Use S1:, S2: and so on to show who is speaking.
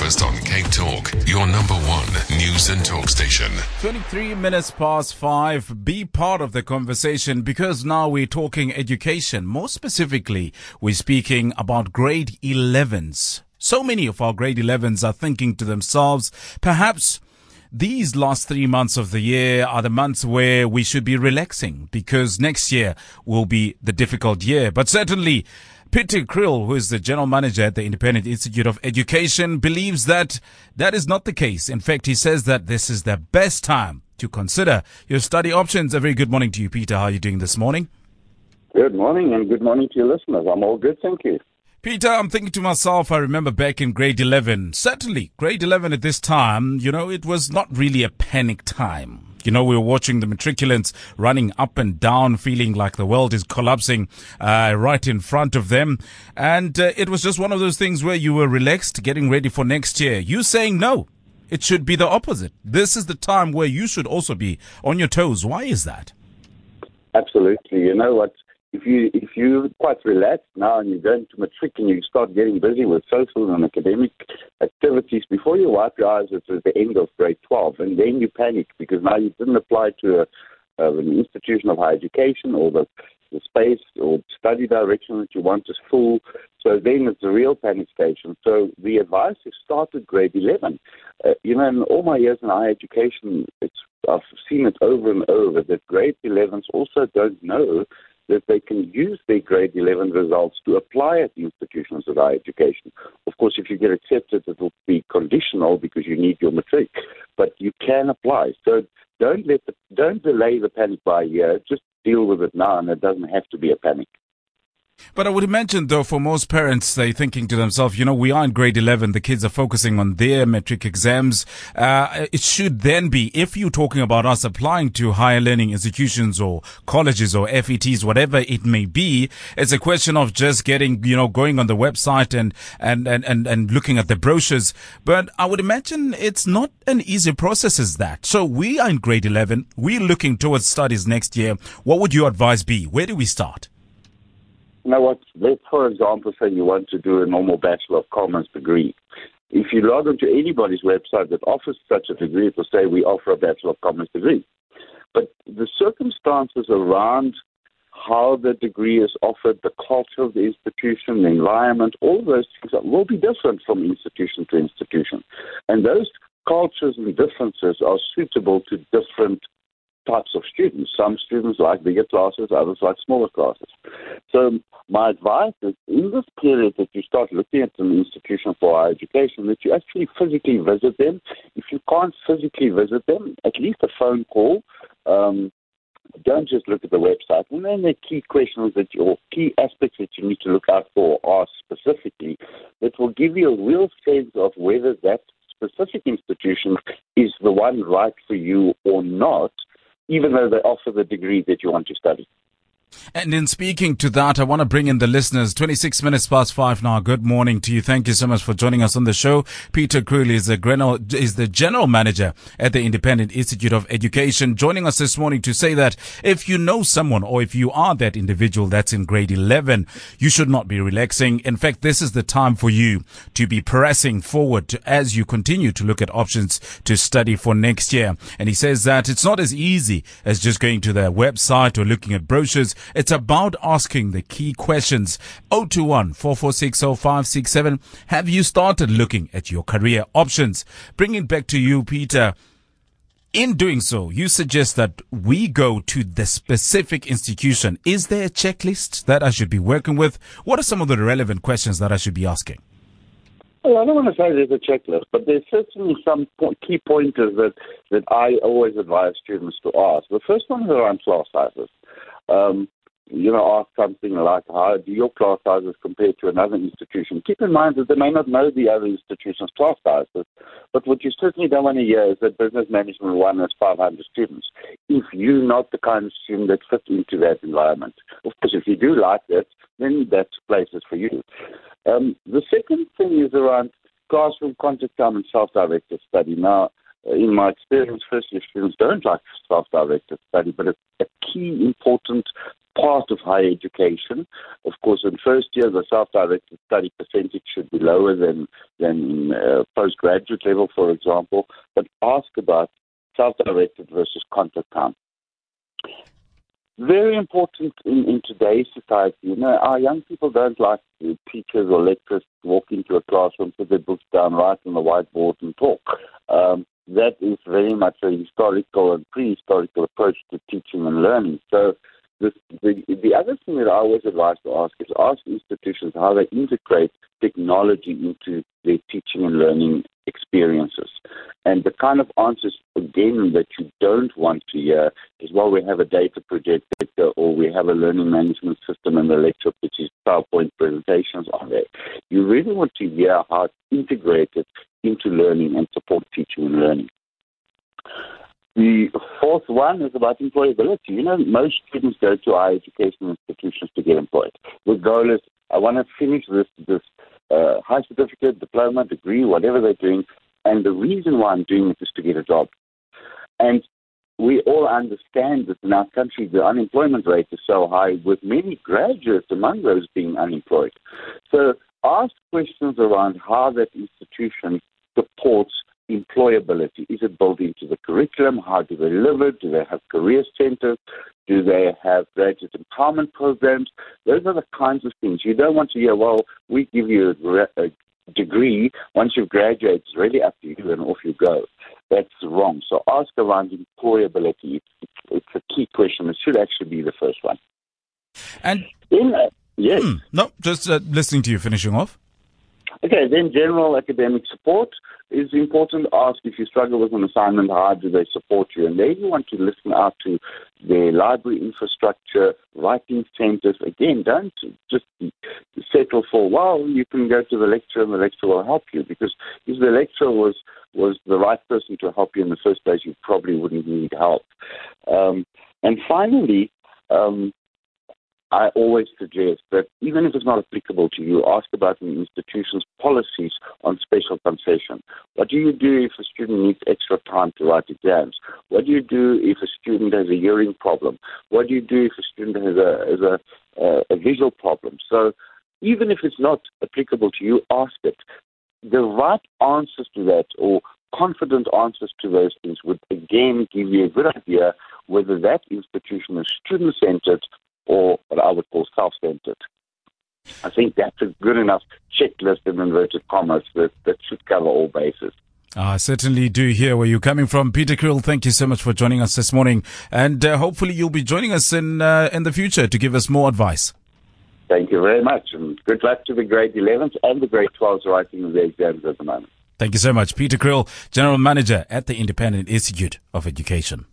S1: Breakfast on Cape Talk, your number one news and talk station.
S2: 23 minutes past 5. Be part of the conversation because now we're talking education. More specifically, we're speaking about grade 11s. So many of our grade 11s are thinking to themselves, perhaps these last 3 months of the year are the months where we should be relaxing because next year will be the difficult year. But certainly, Peter Kriel, who is the general manager at the Independent Institute of Education, believes that that is not the case. In fact, he says that this is the best time to consider your study options. A very good morning to you, Peter. How are you doing this morning?
S3: Good morning, and good morning to your listeners. I'm all good, thank you.
S2: Peter, I'm thinking to myself, I remember back in grade 11, certainly grade 11 at this time, it was not really a panic time. We were watching the matriculants running up and down, feeling like the world is collapsing right in front of them. And it was just one of those things where you were relaxed, getting ready for next year. You saying no, it should be the opposite. This is the time where you should also be on your toes. Why is that?
S3: Absolutely. You know what? If you're quite relaxed now and you're going to matric and you start getting busy with social and academic activities, before you wipe your eyes, it's at the end of grade 12, and then you panic because now you didn't apply to an institution of higher education, or the space or study direction that you want is full. So then it's a real panic station. So the advice is start at grade 11. In all my years in higher education, I've seen it over and over that grade 11s also don't know that they can use their grade 11 results to apply at institutions of higher education. Of course, if you get accepted, it will be conditional because you need your matric, but you can apply. So don't delay the panic by a year. Just deal with it now, and it doesn't have to be a panic.
S2: But I would imagine, though, for most parents, they're thinking to themselves, we are in grade 11. The kids are focusing on their matric exams. It should then be, if you're talking about us applying to higher learning institutions or colleges or FETs, whatever it may be, it's a question of just getting, going on the website and looking at the brochures. But I would imagine it's not an easy process as that. So we are in grade 11. We're looking towards studies next year. What would your advice be? Where do we start?
S3: You know what? Let's, for example, say you want to do a normal Bachelor of Commerce degree. If you log onto anybody's website that offers such a degree, it will say we offer a Bachelor of Commerce degree. But the circumstances around how the degree is offered, the culture of the institution, the environment, all those things will be different from institution to institution. And those cultures and differences are suitable to different types of students. Some students like bigger classes, others like smaller classes. So my advice is, in this period that you start looking at an institution for higher education, that you actually physically visit them. If you can't physically visit them, at least a phone call. Don't just look at the website. And then the key questions or key aspects that you need to look out for are specifically that will give you a real sense of whether that specific institution is the one right for you or not, even though they offer the degree that you want to study.
S2: And in speaking to that, I want to bring in the listeners. 26 minutes past 5 now. Good morning to you. Thank you so much for joining us on the show. Peter Kriel is the general manager at the Independent Institute of Education, joining us this morning to say that if you know someone or if you are that individual that's in grade 11, you should not be relaxing. In fact, this is the time for you to be pressing forward as you continue to look at options to study for next year. And he says that it's not as easy as just going to the website or looking at brochures. It's about asking the key questions. 021 446 0567. Have you started looking at your career options? Bringing it back to you, Peter. In doing so, you suggest that we go to the specific institution. Is there a checklist that I should be working with? What are some of the relevant questions that I should be asking?
S3: Well, I don't want to say there's a checklist, but there's certainly some key pointers that I always advise students to ask. The first one is around class sizes. Ask something like, how do your class sizes compare to another institution? Keep in mind that they may not know the other institution's class sizes, but what you certainly don't want to hear is that business management 1 has 500 students, if you're not the kind of student that fits into that environment. Of course, if you do like that, then that place is for you. The second thing is around classroom contact time and self-directed study. Now, in my experience, first-year students don't like self-directed study, but it's a key important part of higher education. Of course, in first year, the self-directed study percentage should be lower than in postgraduate level, for example. But ask about self-directed versus content time. Very important in today's society. You know, our young people don't like teachers or lecturers walk into a classroom, put their books down, write on the whiteboard and talk. That is very much a historical and prehistorical approach to teaching and learning. So the other thing that I always advise to ask institutions how they integrate technology into their teaching and learning experiences. And the kind of answers, again, that you don't want to hear is, well, we have a data projector or we have a learning management system in the lecture, which is PowerPoint presentations on there. You really want to hear how it's integrated into learning and support teaching and learning. The fourth one is about employability. You know, most students go to higher education institutions to get employed. The goal is, I want to finish this high certificate, diploma, degree, whatever they're doing, and the reason why I'm doing it is to get a job. And we all understand that in our country the unemployment rate is so high, with many graduates among those being unemployed. So ask questions around how that institution supports employability. Is it built into the curriculum? How do they live it? Do they have career centers? Do they have graduate empowerment programs? Those are the kinds of things. You don't want to hear, well, we give you a degree. Once you've graduated, it's really up to you and off you go. That's wrong. So ask around employability. It's a key question. It should actually be the first one.
S2: And
S3: yes.
S2: No, just listening to you finishing off.
S3: Okay, then general academic support is important. Ask if you struggle with an assignment, how do they support you? And then you want to listen out to their library infrastructure, writing centers. Again, don't just settle for, well, you can go to the lecturer and the lecturer will help you. Because if the lecturer was the right person to help you in the first place, you probably wouldn't need help. And finally, I always suggest that even if it's not applicable to you, ask about an institution's policies on special concession. What do you do if a student needs extra time to write exams? What do you do if a student has a hearing problem? What do you do if a student has a visual problem? So even if it's not applicable to you, ask it. The right answers to that, or confident answers to those things, would again give you a good idea whether that institution is student-centered or what I would call self-centered. I think that's a good enough checklist in inverted commas that should cover all bases.
S2: I certainly do hear where you're coming from. Peter Kriel, thank you so much for joining us this morning. And hopefully you'll be joining us in the future to give us more advice.
S3: Thank you very much. And good luck to the grade 11s and the grade 12s writing their exams at the moment.
S2: Thank you so much. Peter Kriel, General Manager at the Independent Institute of Education.